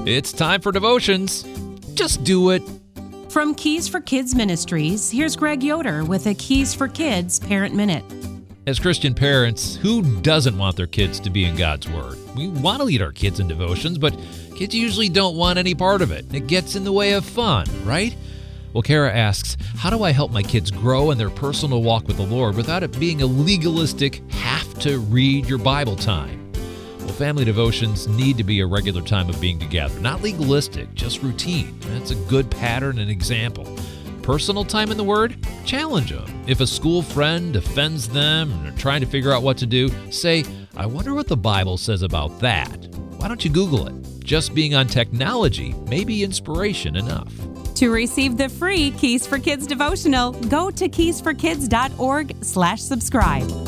It's time for devotions. Just do it. From Keys for Kids Ministries, here's Greg Yoder with a Keys for Kids Parent Minute. As Christian parents, who doesn't want their kids to be in God's Word? We want to lead our kids in devotions, but kids usually don't want any part of it. It gets in the way of fun, right? Well, Kara asks, how do I help my kids grow in their personal walk with the Lord without it being a legalistic, have to read your Bible time? Well, family devotions need to be a regular time of being together, not legalistic, just routine. That's a good pattern and example. Personal time in the Word? Challenge them. If a school friend offends them and they're trying to figure out what to do, say, I wonder what the Bible says about that. Why don't you Google it? Just being on technology may be inspiration enough. To receive the free Keys for Kids devotional, go to keysforkids.org/subscribe.